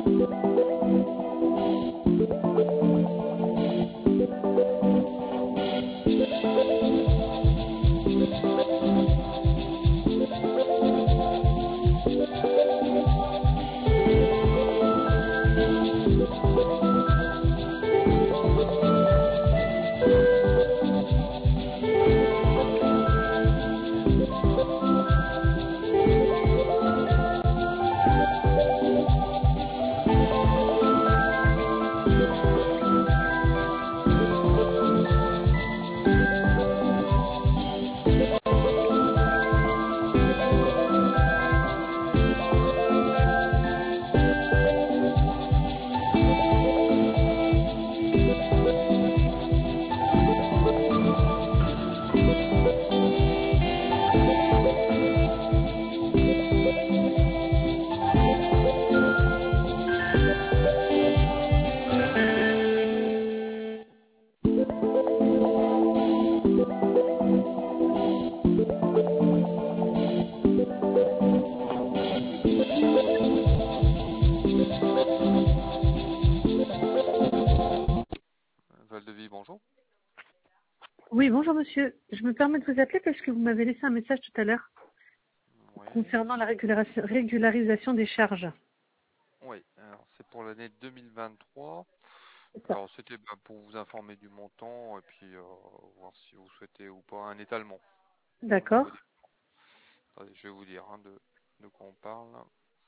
Valdevie, bonjour. Oui, bonjour monsieur. Je me permets de vous appeler parce que vous m'avez laissé un message tout à l'heure Oui, concernant la régularisation des charges. oui. Alors c'est pour l'année 2023. C'est ça. Alors c'était pour vous informer du montant et puis voir si vous souhaitez ou pas un étalement au D'accord. niveau des. Attendez, je vais vous dire de quoi on parle.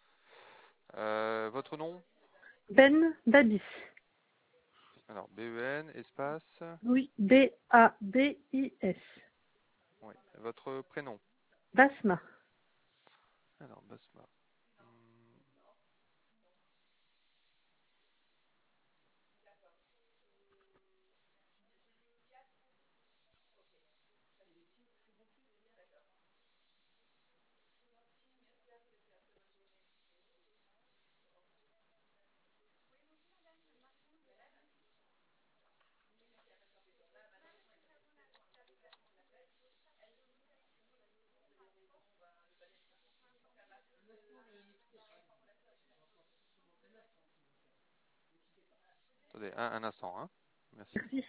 Votre nom? Ben Babis. Alors BEN, espace. Oui, Babis. Oui. Votre prénom? Basma. Alors Basma. Hmm, Attendez, un instant, hein. Merci. Merci.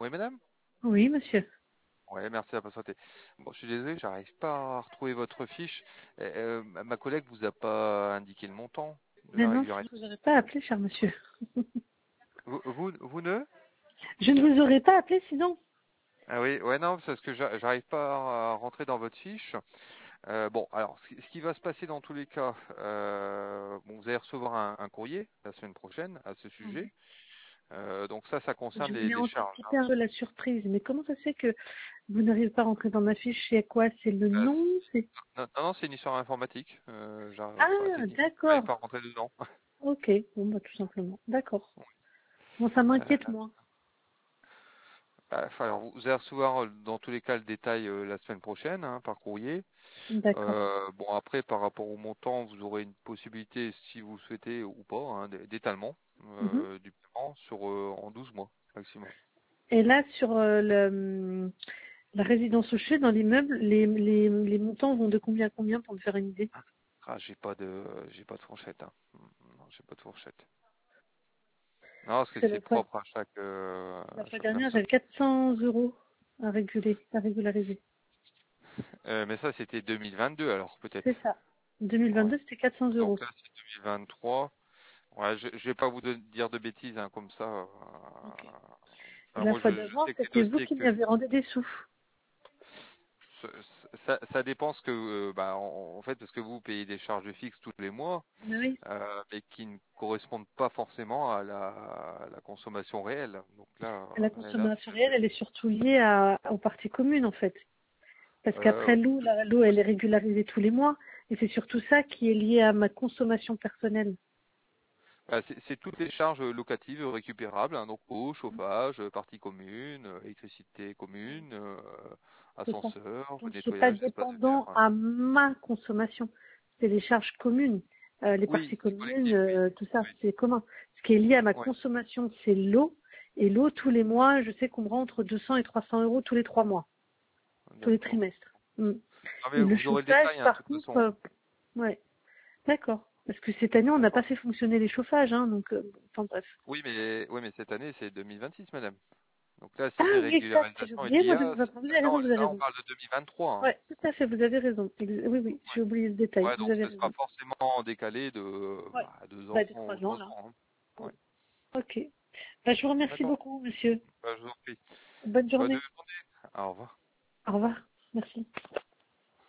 Oui, madame? Oui, monsieur. Ouais, merci de la patienter. Bon, je suis désolé, j'arrive pas à retrouver votre fiche. Ma collègue vous a pas indiqué le montant de Mais la non, régularisation. je ne vous aurais pas appelé, cher monsieur. Vous ne? Je ne vous aurais pas appelé sinon. Ah oui, ouais, non, c'est parce que j'arrive pas à rentrer dans votre fiche. Bon, alors, ce qui va se passer dans tous les cas, bon, vous allez recevoir un courrier la semaine prochaine à ce sujet. Donc ça Je concerne voulais les charges, hein. anticiper un peu la surprise. Mais comment ça se fait que vous n'arrivez pas à rentrer dans ma fiche? C'est quoi? C'est le nom? C'est... Non, non, c'est une histoire informatique. Bah, Ah, techniquement, vous n'allez d'accord. pas rentrer dedans. Ok, bon, bah, tout simplement. D'accord. Bon, ça Euh, m'inquiète, moi. alors, vous allez recevoir dans tous les cas le détail la semaine prochaine, hein, par courrier. D'accord. Bon, après, par rapport au montant, vous aurez une possibilité, si vous le souhaitez ou pas, hein, d'étalement Mhm. du paiement en 12 mois maximum. Et là, sur la résidence au chez dans l'immeuble, les montants vont de combien à combien pour me faire une idée? Ah, j'ai pas de fourchette, hein. Non, j'ai pas de fourchette. Non, parce que C'est c'est propre la à fois chaque dernière, personne. j'avais 400 euros à réguler, à régulariser. Mais ça, c'était 2022, alors C'est peut-être. ça. Ouais. 2022, c'était 400 Donc euros. là, c'est 2023. Ouais, je vais pas vous dire de bêtises, hein, comme ça. Ok. Et Enfin, la moi, fois je d'avant, sais que les c'était vous dossiers qui que m'avez rendu des sous. ça dépend ce que, bah, en fait, parce que vous payez des charges fixes tous les mois, Oui. mais qui ne correspondent pas forcément à la consommation réelle. Donc La là, consommation réelle, elle est surtout liée aux parties communes, en fait. Parce euh, qu'après l'eau, elle est régularisée tous les mois. Et c'est surtout ça qui est lié à ma consommation personnelle. c'est toutes les charges locatives récupérables, hein, donc eau, chauffage, partie commune, électricité commune, C'est ça. ascenseur, Donc, c'est pas nettoyage, espace vert. dépendant à ma consommation. C'est les charges communes. Les Oui, parties c'est communes, collectif, oui. tout ça, Oui. c'est commun. Ce qui est lié à ma Ouais. consommation, c'est l'eau. Et l'eau, tous les mois, je sais qu'on me rend entre 200 et 300 euros tous les 3 mois, tous les D'accord. trimestres. Mm. Ah, mais Et le vous aurez le chauffage, détail, hein, de par toute contre, façon. ouais, d'accord. Parce que cette année, on n'a pas D'accord. fait fonctionner les chauffages, hein, donc, enfin bref. Oui, mais cette année, c'est 2026, madame. Donc là, Ah si les oui, exact, j'ai régularisations, il oublié, y moi, a, vous avez non, raison, vous avez là, on raison. parle de 2023, hein. Ouais, tout à fait, vous avez raison. Oui, oui, j'ai oublié le détail, Ouais, vous donc avez ce sera raison. forcément décalé de Ouais. 2 ans Bah, de ou 3 ans, 3 là. ans, hein. Mm. Ouais. Ok. Bah, je vous remercie D'accord. beaucoup, monsieur. Bah, je vous en prie. Bonne Bonne journée. journée. Au revoir. Au revoir. Merci.